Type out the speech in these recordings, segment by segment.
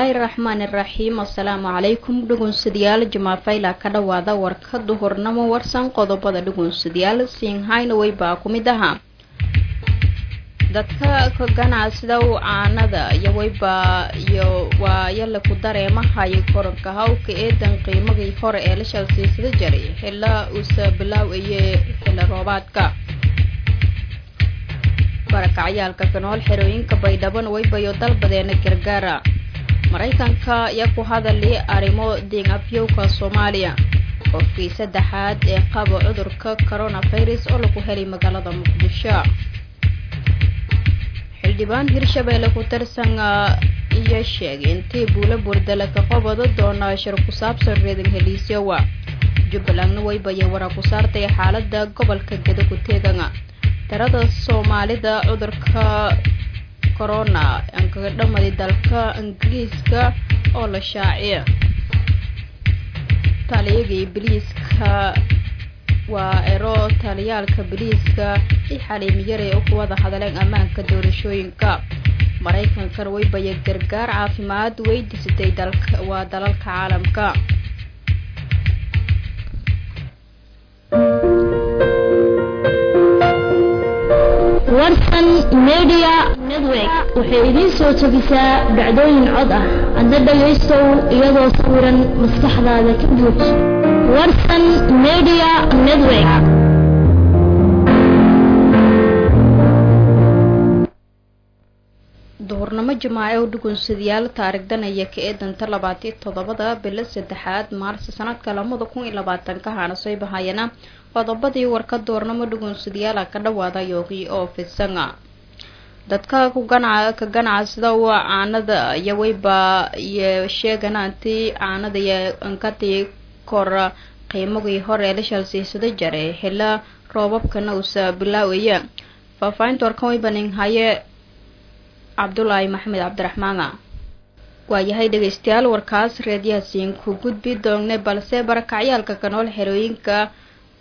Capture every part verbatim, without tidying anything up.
Bismillahirrahmanirrahim. Assalamu alaikum. Dhugun sidayaal jamaafayla ka dhawaada warka duhurnimo warsan qodobada dhugun sidayaal siin hayna way baa kumidaha. Dadka ka ganacsada oo aanada iyo way baa iyo waa yalla ku dareemahay koronka hawka ee dan qiimagii hore ee la shalsiisada jaray xilla uu sabilaw ee xilla roobaadka. Barakacayaalka ka nool xerooyinka Baydhabo way bayo dalbadeena gargaara. Mareykanka ayaa ku hadalay arrimo deegaanka Soomaaliya qofkii saddexaad ee qaba cudurka coronavirus oo lagu helay magaalada Muqdisho. Xildhibaan Hirshabeelle ku tirsan iyo sheegay intii buula burdala ka qabado doona shir ku saabsan reedan heliisyawa. Jubbaland way bayo wara ku saartay xaaladda gobolka Gedo ku teegana. Tirada Soomaalida cudurka corona aan kaga dhamaaday dalka Ingiriiska oo la shaaciyay. Taliyagii biliiska waa ero taliyaalka biliiska i xaliimiyay oo ku wada hadleen ammaanka doorashooyinka. Mareykanka way bay gargaar caafimaad weydiisatay dalka waa dalalka caalamka. warsan media network waxay idin soo tabisaa dhacdooyin cod ah hadda dhageystow iyadoo sawiran maskaxdaada ka buux warsan media network duhurnimo Jimaaco dhugun sidayaal taariikhdan ay ka eedanta labaatan iyo toddoba bil saddexaad Maarso sanadka laba kun iyo labaatan ka hana soo bahayana qodobadii warka duhurnimo dhugun sidayaal ka dhawaada yoogii oo fidsanga. Dadka ku ganacsiga ka ganacsada waa aanada iyo wayba iyo sheeganaantii aanada iyo ankati kor qiimagii hore la shalsiisada jaray xilla roobabkana uu sabilaawaya. Faafaynta warkan way banin haye Abdullahi Maxamed Cabdiraxmaan. Waa yahay dhageystayaal warkaas reediyaasiin ku gudbi doonne balse barakacayaalka ka nool xerooyinka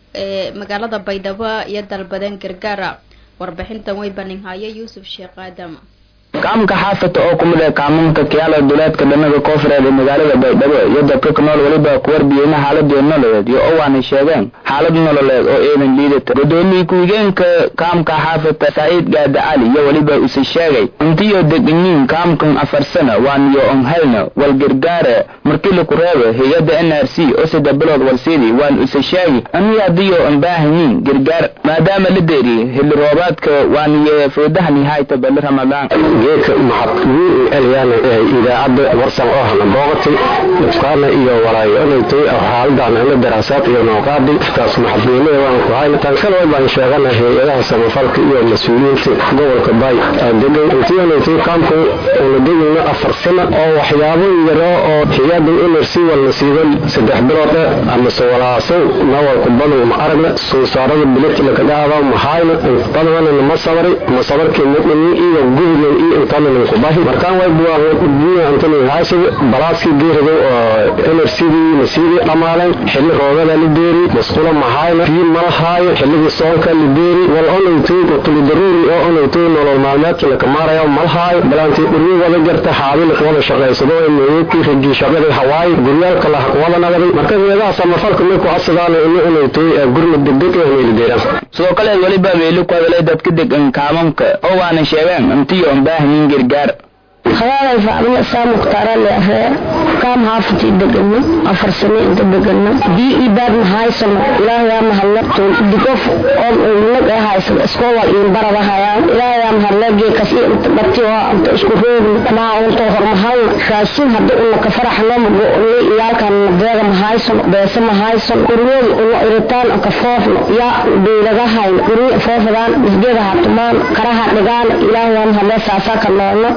ee magaalada Baydhabo iyo dalbadan gargaara. Warbixintan way banin haye Yuusuf Sheekh Aadam. kaamka xaafada oo kumid ah kaamunta kiyaala duleedka dhanaga koonfureed ee magaalada Baydhabo iyo dadka ka nool waliba ku warbiyayna xaaladda nololeed iyo oo aan sheegeen xaalad nololeed oo eedan liidata. Gudoomiye ku-xigeenka kaamka xaafada Said Gaada Ali iyo waliba uu sheegay intii deegaaniin kaamkan afar sano waan iyo on helna wal gargaara markii la ku reebo hay'adda N R C oo sida bilood walsiidi waan uu sheegay aniga adiyo aan baahanyiin gargaar maadaama la deeri xilli roobaadka waan iyo foodaha nihayta bil Ramadaan. geedka maxbuul eliyana idaacada warsan oo hana booqatay dadkaana iyo walaayonaytay xaaladdan ama daraasaad iyo nooqaadi taas maxbuulada waan ku hayna tan kale baan sheeganahay hay'adaha samafalka iyo mas'uuliyiinta gobolka Bay degan intii kaamku oo degan afar sano oo waxyaabo yar oo hay'adda N R C wala siidan saddex bilood ama soo walaaso nawal ku badan ma aragna soo saarada bilad la ka dhaado mahayna badan ma sabari ma sabarkii mudnii iyo gudub intaan ku baahi markaan way buuxaan gudbiyo intaan haasib balaaski geerado N R C nasiibi dhamaaleen xilli roobada la deeri mas'uula mahayna fi malahaay xilli soonka la deeri wal oo intuu qotol daruuri oo oo intuu nolol maalmeedka la kamaarayo malahaay balaanti ururi wada jarta xaabil wada shaqeysado inuu ku rigi shaqada hawaay guryaalka la wada nagaday markaa iyada samafalka ma ku asadaan inuu intuu gurmad degdeg ah la deeran sidoo kale waliba weelu ku hadalay dadka degan kaamamka oo aan sheegeen intii oo baahan gargaar خلال فعلنا سام مختار له كام حافظ دقنا أفر سنة دقنا دي إباد هاي سنة لا يا مهلك دقف أم لك هاي سنة سكوا إن برا هاي لا يا مهلك جي كسي بتيوا أنت إسكوفين ما أنت فرم هاي خاصين هذا إنك فرح لهم اللي يا كان مدرج هاي سنة بس ما هاي سنة كرول إنه إرتان كفاف يا بيلغا هاي كرول فافران بسجد هاتمان كره نجال لا يا مهلك ساسا كمان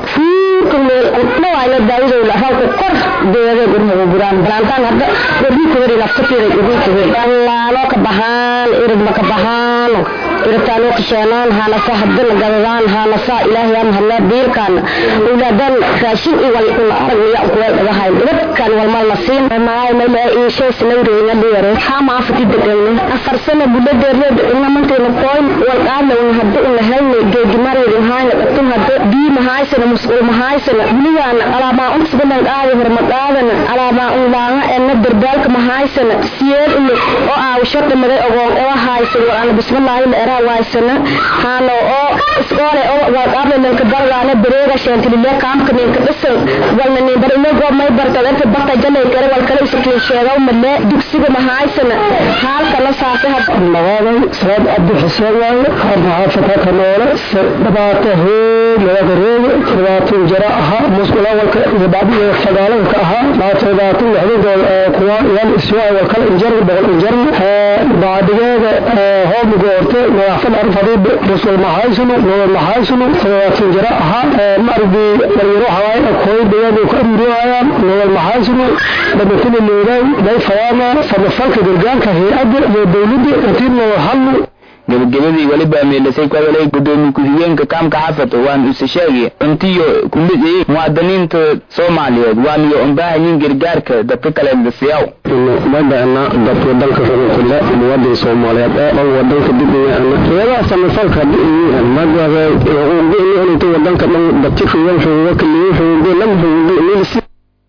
كل ما على دايره ولا هاك كر ديره غير غران بلانتان هذا بدي كوري لفتي بدي كوري الله لك بحال إرد مك بحال إرتالو كشانان هلا صاحب الجوان هلا صا إله يا مهلا دير كان ولا دل خاشين إيوال كل أرض يأكل هذا هاي رب كان والمال نصين ما ما ما إيش سنوري يديره حام عفتي دقيقة أفرسنا بدي دير إنما من تنقول والقارن وهذا إن هاي جوج مري هاي لكن هذا دي مهاي سنة مسؤول مهاي haysana wiligaan alaabaa unsbadan qaadi horma qaadana alaabaa unlaanga ee darbaalka ma haysana siyeed ilo oo aawsho dhamaday ogoon ee haysan walaal bismillaahi la waysana haano oo iskoole oo waqaablan ka dalgaana bareega shantilile kaamka ninka dhisan walna nin barino goob may bartadanta bata jalay kare wal kale iskiin sheego malle dugsiga ma haysana halka la saasaha magaalo saad abdi xuseen waaye xaafada kanoole dhabaata hee laga reebo dhibaato jara aha musqula walka iyo baabiyo sagaalanka aha maatadaatu lixdan kuwa yan iswa wal kale injar boqol injar baadigeeda hoob goorte nadaafad arfadid rasul mahaysunu noo mahaysunu sagaatin jara aha mardi yaro hawaay kooy dhiyadu ka amriyaan noo mahaysunu dadkii leeyahay day fayaana sabafalka gargaarka hay'adda iyo dawladda intii halu gabagabadii waliba meelasay ku walay gudoomiye ku-xigeenka kaamka xaafad waan u sheegay intiyo kulliye muwaadiniinta Soomaaliyeed waan iyo baahanyiin gargaarka dadka kale ee siyaw madana dadka dalka kale muwaadin Soomaaliyeed oo wadanka dibiyana iyada samafalka madada oo inta wadanka dadka fiican wuxuu ka leeyahay lamhu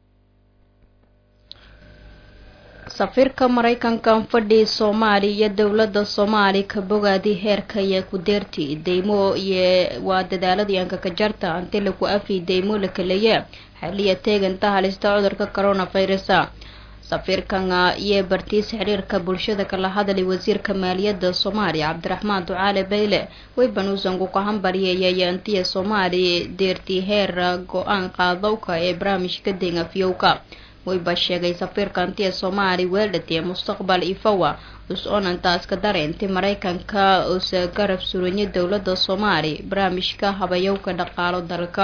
safiirka Mareykanka fadhi Soomaaliya dawladda Soomaali ka bogaadi heerka ay ku deertay deymo iyo waa dadaaladii aan ka jarta inta lagu afi deymo la kaleeya xaliya teeganta halista cudurka coronavirus safiirkan iyo bartiis xiriirka bulshada kala hadlay wasiirka maaliyadda Soomaaliya Cabdiraxmaan Ducaale Bayle way banuusan ku hambariyay intii Soomaali deertay heer go'aan qaadowka ee barnaamijka deegaanka fiyowka way basheegay safiirka intii Soomaali weeladii mustaqbal ifawa usoonaantaas ka dareentay Mareykanka oo garab suranyay dawladda Soomaali barnaamijka habayowka dhaqaalo dalka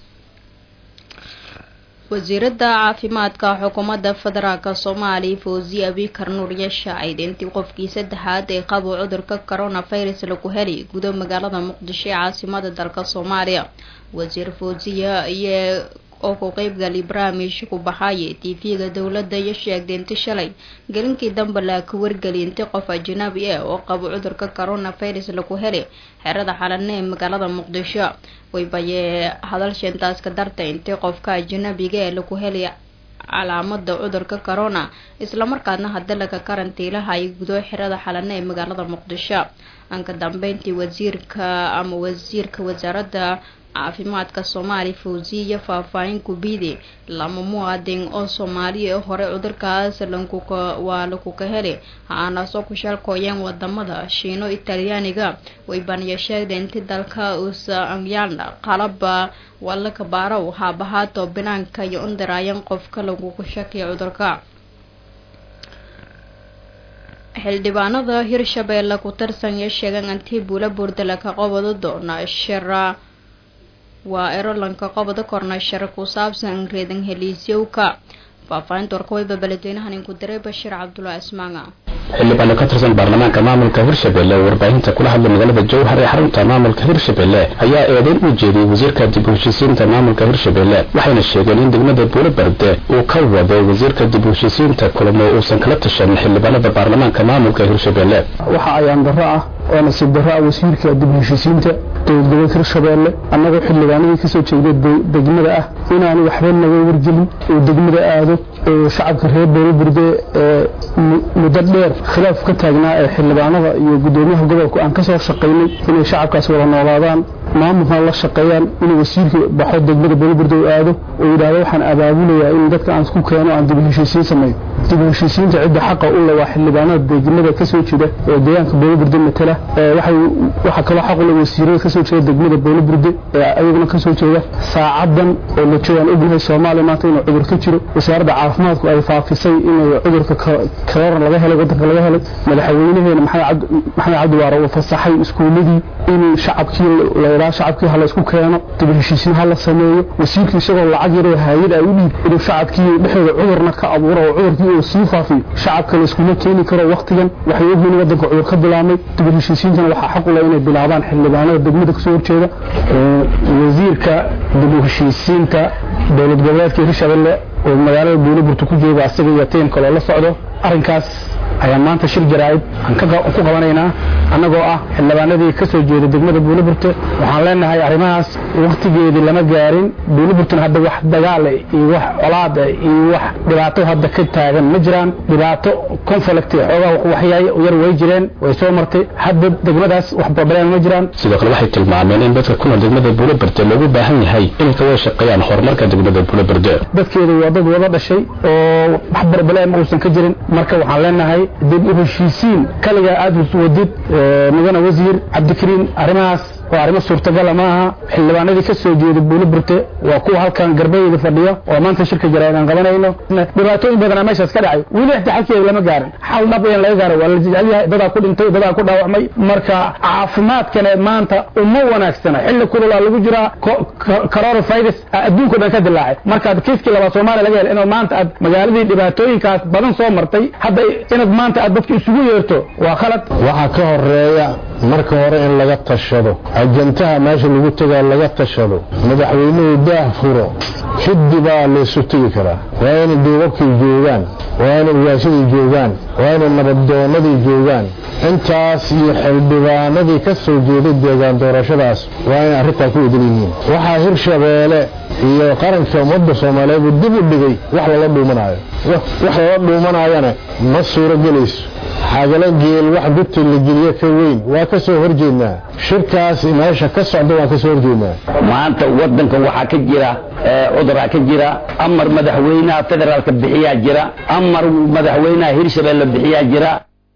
wasiirada caafimaadka xukuumadda federaalka Soomaaliya Fawziya Abikar Nuur Yashaaid intii qofkii saddexaad ee qabo cudurka coronavirus lagu helay gudaha magaalada Muqdisho ee caasimadda dalka Soomaaliya wasiir Fawziya iyo oo ku qayb galay barnaamij ku baxay T V-ga dawladda iyo sheegay inta shalay galinkii dambe la ku wargeliyay inta qof ajnabi ah oo qabo cudurka coronavirus lagu helay xerada xalanne ee magaalada Muqdisho way bayee hadalshantaas ka dartay inta qofka ajnabiga ah lagu helay calaamada cudurka corona isla markaana hadda laga karantiilahay gudo xerada xalanne ee magaalada Muqdisho anka dambeyntii wasiirka ama wasiirka wasaaradda caafimaadka Soomaaliya Fawziya faahfaahin ku biiday lama muwaadin oo Soomaaliya hore cudurkaas lanku ka waa lagu ka helay aana soo ku shalkooyeen wadamada Shiino Talyaaniga way banaya sheegay inta dalka uu saamyaan qalaba wala ka baaro habahato binaanka iyo undarayan qofka lagu ku shakiyo cudurka xildhibaanada Hirshabeelle ku tarsan yeesheegan intii buula burdala ka qabado doona shira waa erolanka qabada korna shir ku saabsan reedan heliisyowka faafaynta warkooyba baladweynahan ku diray Bashir Cabdullaahi Ismaanga xildhibaan ka tirsan baarlamaanka maamulka Hirshabeelle warbaahinta kula hadlay magaalada Jowhar ee xarunta maamulka Hirshabeelle ayaa eedayn u jeediyay wasiirka dib u heshiisiinta maamulka Hirshabeelle waxayna sheegeen in degmada Buulabarde uu ka wado wasiirka dib u heshiisiinta kulamo uusan kala tashan xildhibaanada baarlamaanka maamulka Hirshabeelle waxa ayaan darro ah oo nasiib darro ah wasiirka dib u heshiisiinta dowladda Hirshabeelle annaga xildhibaanadii ka soo jeeday degmada ah inaan waxba naga wargelin oo degmada aado oo shacabka reer Buulabarde ee muddo dheer khilaaf ka taagnaa ee xildhibaanada iyo gudoomiyaha gobolka aan ka soo shaqeynay inay shacabkaas wada noolaadaan maamulka la shaqeeyaan inuu wasiirka baxo degmada Buulabarde aado oo yiraahdo waxaan abaabulayaa in dadka aan isku keeno aan dib u heshiisiin sameeyo dib u heshiisiinta cidda xaq u leh waa xildhibaanada degmada ka soo jeeda ee deegaanka Buulabarde matala waxay waxa kala xaq u leh wasiirada ka soo jeeda degmada Buulabarde ee ayaguna ka soo jeeda saacadan oo la joogan ognahay Soomaaliya maanta inuu cudur ka jiro wasaaradda caafimaadku ay faafisay inuu cudurka corona laga helay wadanka laga helay madaxweynaheena maxamed maxamed cabdi waara oo fasaxay iskuuladii in shacabkii la shacabkii hal isku keeno dib u heshiisiin hal la sameeyo wasiirkii isagoo lacag yar oo hay'ad ay u dhiib inuu shacabkii dhexdooda cudurna ka abuuro oo cudurkii uu sii faafiyo shacabka la isku keeni karo waqtigan waxay u yihiin wadanka cudur ka bilaabmay dib u heshiisiintana waxa xaq u leh inay bilaabaan xildhibaanada degmada ka soo horjeeda wasiirka dib u heshiisiinta dowlad goboleedka Hirshabeelle oo magaalada Buuliburta ku jooga asaga iyo teen kale la socdo arrinkaas ayaa maanta shir jaraa'id aan ka ku qabanaynaa anagoo ah xildhibaanadii ka soo jeeday degmada Buuliburta waxaan leenahay arrimahaas waqtigeedii lama gaarin Buuliburtuna hadda wax dagaal iyo wax colaad iyo wax dhibaato hadda ka taagan ma jiraan dhibaato conflict xoogaa waxyaay yar way jireen way soo martay hadda degmadaas wax problem ma jiraan sidoo kale waxay tilmaameen in dadka ku nool degmada Buuliburta loogu baahan yahay inay ka wada shaqeeyaan horumarka degmada Buuliburta dadkeedu waa dad wada dhashay oo wax problem uusan ka jirin marka waxaan leenahay dib u heshiisiin kaliya aad u wadid mudane wasiir Cabdikariin arrimahaas waa arrimo suurtagal ma aha xildhibaanadii ka soo jeeday Buuliburta waa kuwa halkan garbayda fadhiyo oo maanta shirka jaraa'id aan qabanayno dhibaatooyin badan meeshaas ka dhacay wili xalkeeda lama gaarin xal dhab in laga gaaro waa la jecel yahay dad ku dhintay dad ku dhaawacmay marka caafimaadkana maanta uma wanaagsana xilli kulula lagu jira coronavirus adduunka dhan ka dilaacay marka kiiskii laba Soomaali laga helay in maanta aad magaaladii dhibaatooyinkaas badan soo martay hadda inaad maanta aad dadku isugu yeerto waa khalad waxa ka horeeya marka hore in laga tashado ajantaha meesha lagu tagaa laga tashado madaxweynuhu daah furo xiddi baa la isu tagi karaa waa in duubabkii joogaan waa in ugaashadii joogaan waa in nabaddoonadii joogaan intaas iyo xildhibaanadii ka soo jeeday deegaan doorashadaas waa in arrintaa ku wada yihiin waxaa Hirshabeelle iyo qaranka ummadda Soomaaliyeed dib u dhigay wax lala dhuumanayo wax lala dhuumanayana ma suuro gelayso xagala geel wax gudti la geliyo ka weyn waa ka soo horjeednaa shirkaas meesha ka socdo waa ka soo horjeednaa maanta wadanka waxa ka jira cudurka ka jira amar madaxweynaha federaalka bixiya jira amar madaxweynaha Hirshabeelle bixiya jira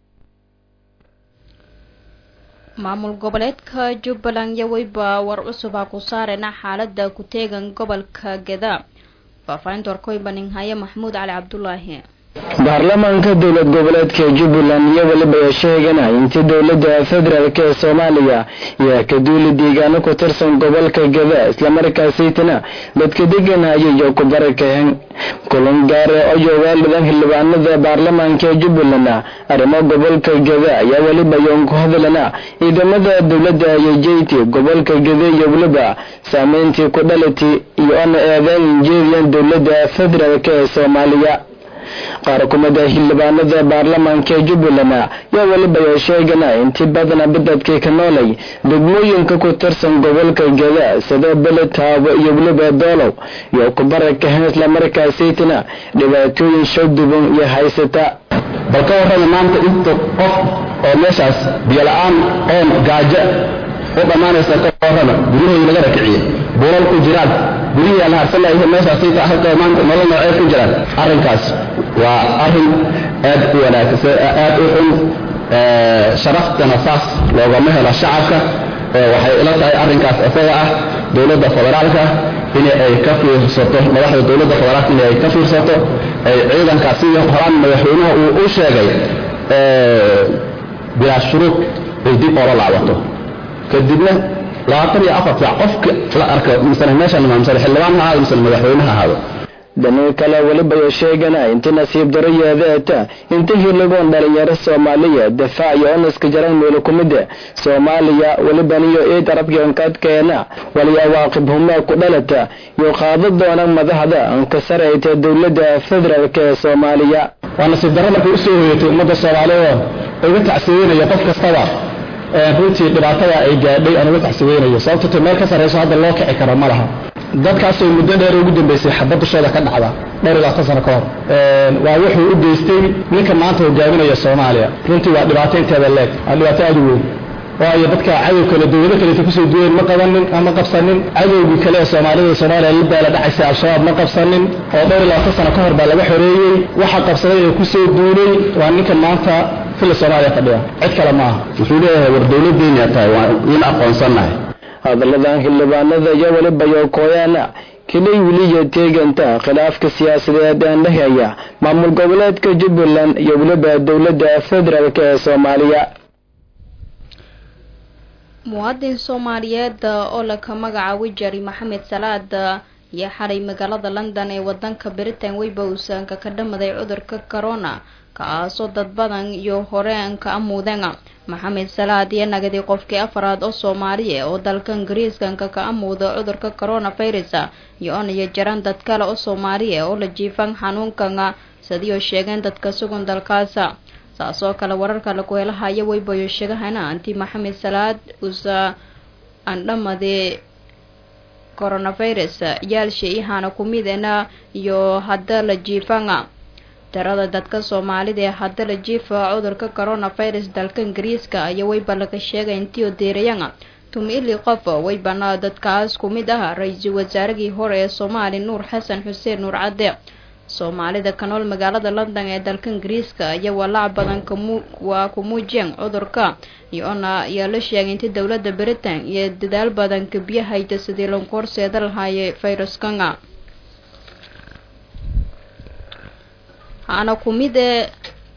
maamul goboleedka Jubbaland yawayba war cusub ku saarena xaaladda ku teegan gobolka Gada faafaynta warkoy banin haya Maxmuud Cali Cabdullaahi baarlamaanka dowlad goboleedka Jubbaland iyo waliba sheeganay intii dowladda federaalka ee Soomaaliya iyo ka duuli deegaano ku tirsan gobolka Gada isla markaasaytana dadka deganaya iyo ku barakeen kulan gaar ah oo waalidada xildhibaanada baarlamaanka Jubbaland arrimo gobolka Gada ayaa waliba yoon ku hadalana ciidamada dowladda iyo jeyti gobolka Gada iyo waliba saameyntii ku dhalatay iyo aan eedayn jeediyaan dowladda federaalka ee Soomaaliya qaar kumada xildhibaanada baarlamaanka Jubbaland yaa waliba sheeganay intii badan badadka ka noolay degmooyinka ku tirsan gobolka Gada sida Beledhabo iyo waliba Doolow iyo ku barakeen isla markaasaytana dhibaatooyin shaqduban iyo haysata balka waran maanta inta qof oo meeshaas biyo la'aan oo gaajo oo dhamaanaysa ka waran guriyada laga rakiciyay boolal ku jiraan guriga la harsanay meeshaas ay tahay halka maanta nolol ay ku jiraan arrinkaas waa arrin aad u wanaagsan aad u xun ee sharaftana saas looga helo shacabka waxay ila tahay arrinkaas asaga ah dawladda federaalka in ay ka fiirsato madaxda dawladda federaalka in ay ka fiirsato ay ciidankaasi iyo qoraan madaxweynaha uu u sheegay ee bila shuruud ay dib oo laabato kadibna labaatan iyo afar qofka la arko misan meesha nimaamsan xildhibaanha misan madaxweynaha hado dhanka kale waliba sheeganay inta nasiib dareeyada inta hiligoon dhalinyaro Soomaaliya difaac iyo onaska jaran meel kumida Soomaaliya waliba iyo ee darabkeen kaadkeena waliya waaqibhuma ku dhalata iyo qaadad doona madaxda an ka sareeyay dawladda federaalka ee Soomaaliya waa nasiib darro markii soo hoyatay ummadda Soomaaliyeed oo uga tacsiinaya qof kastaba ee runtii dhibaatada ay gaadhay aan uga tacsiinaya sababtoo meel ka sareyso hadda loo kici karo ma laha dadkaas oo muddo dheer ugu dambeysay xabad shada ka dhacda dhowr iyo labaatan sano ka hor ee waa wuxuu u geystay ninka maanta hogaaminaya Soomaaliya runtii waa dhibaato inteeda leeg dhibaato aad u weyn waayo dadka cadow kale dawladda kale ku soo duween ma qabanin ama qabsanin cadowgii kale Soomaalida Soomaaliya la daalay dhacaysay al-shabaab ma qabsanin oo dhowr iyo labaatan sano ka hor baa laga xoreeyay waxa qabsaday ee ku soo duulay waa ninka maanta fil Soomaaliya fadhiya cid kale ma aha wuxuu leeyahay war dawladdeena tahay waa in aqoonsanahay hadaladan xildhibaanada iyo waliba kooyana kale wiliya teeganta khilaafka siyaasadeed ee dhexeeya maamul goboleedka Jubbaland iyo waliba dawladda federaalka ee Soomaaliya muwaadin Soomaaliyeed oo la ka magacaabay Jari Maxamed Salaad iyo xalay magaalada London ee wadanka Britain wayba uusanka ka dhamaday cudurka corona kaasoo dad badan iyo horeenka amuudeen Maxamed Salaad iyo nagadi qofkii afraad oo Soomaaliye oo dalka Ingiriiska ka amuudo cudurka coronavirus iyo on iyo jaran dad kale oo Soomaaliye oo la jiifan xanuunkan sidoo sheegeen dadka sugan dalkaasa saasoo kale wararka lagu helayo wayba sheegahayna anti Maxamed Salaad usa andhamade coronavirus yaalshay ihana kumidena iyo hadda la jiifanga tirada dadka Soomaalida ee hadda la jiifa cudurka coronavirus dalka Ingiriiska ayaa wayba laga sheegay intii oo deerayanga tumili qof waybana dadkaas kumid ah ra'iisul wasaarihii hore ee Soomaaliya Nuur Xasan Xuseen Nuur Cadde Soomaalida ka nool magaalada London ee dalka Ingiriiska ayaa walaac badan waa ku muujiyeen cudurka iyo ona ayaa la sheegay intii dawladda Britain iyo dadaal badan ka biyahayda sidii loo korseeda lahaayay fayraskanga ana kumide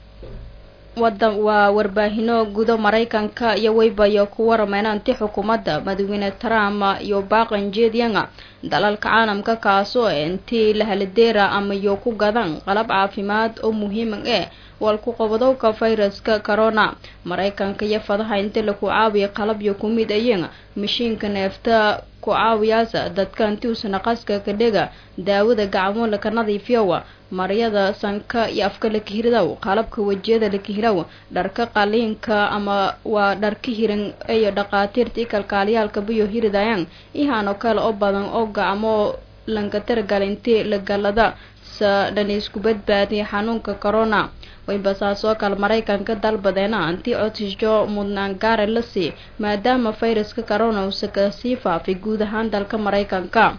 wadan waa warbaahino gudo Mareykanka iyo waybayo ku warmayna intii xukuumadda madaxweyne Trump iyo baaqan jeediyanga dalalka caalamka kaasoo intii la haladeera ama iyo ku gadan qalab caafimaad oo muhiim ah wal ku qabadowga fayraska corona Mareykanka iyo fadaha intii la ku caawiyo qalab iyo kumid ayeen mashiinka neefta ku caawiyasa dadka intii usana qaska ka dhiga daawada gacmo la ka nadiifiyo mariyada sanka iyo afka la kihiraw qalabka wajiyada la kihiraw dharka qaliinka ama waa dharka hiran ay dhaqaatiirtii kalkaaliyalka biyo hiridayaan ihano kale oo badan oo gacmo lanka targalintii la galada sa dhanisku badbaadiy xanuunka corona way basaasoo kale Mareykanka dalbadeena anti otisjo mudnaan gaar la si maadaama fayraska corona uu sii faafay guud ahaan dalka Mareykanka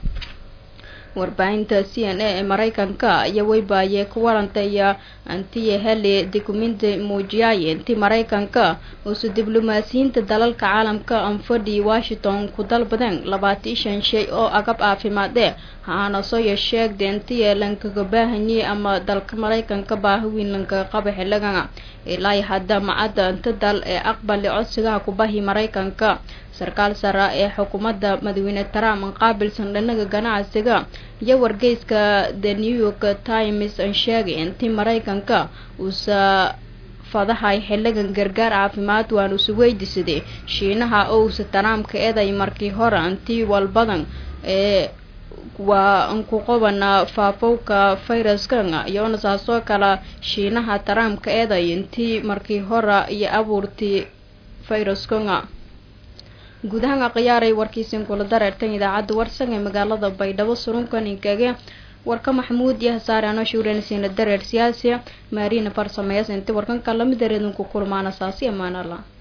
warbaahinta C N A ee Mareykanka ayaa waybaayay ku warantay anti heli dokumenti muujiyay intii Mareykanka oo si diblomaasiyiinta dalalka caalamka anfadhi Washington ku dalbadeen labaatan iyo shan shay oo agab caafimaad ah haana soo yeesheegay intii lanka baahanyi ama dalka Mareykanka baahi lanka qaba xilligan ilaa hadda macada inta dal ee aqbali codsiga ku baahi Mareykanka sarkaal sare ee xukuumadda madaxweyne Trump qaabilsan dhinaca ganacsiga iyo wargeyska The New York Times aan sheegay intii Mareykanka uu sa fadahay xilligan gargaar caafimaad waan u weydiisaday Shiinaha oo sa Trump ka eeday markii hore intii walbadan ee waa an ku qabana faafowka fayraska iyo nasaasoo kala Shiinaha Trump ka eeday intii markii hore iyo abuurtii fayraska gudaha qiyaaray warkiisan kula dareertan idaacadda warsan ee magaalada Baydhabo surunkan inkaga warka Maxamuud iyo Saarano shuuranaysiina dareer siyaasi Marina farsamaysan inta warkan kala mid dareedun ku kulmaana saasi amaanala